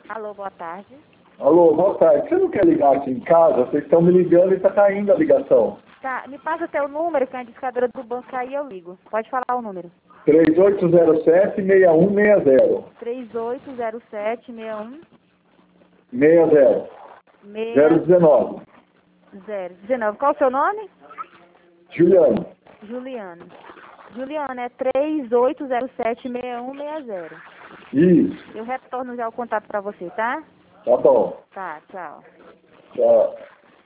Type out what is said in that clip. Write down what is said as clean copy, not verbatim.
Alô, boa tarde. Alô, boa tarde. Você não quer ligar aqui em casa? Vocês estão me ligando e tá caindo a ligação. Tá, me passa teu número, que a discadora do banco aí eu ligo. Pode falar o número. 3807-6160. 3807-6160. 60. 019. 019. Qual o seu nome? Juliano. Juliano. Juliano, é 3807-6160. Isso. Eu retorno já o contato pra você, tá? Tá bom. Tá, tchau. Tchau.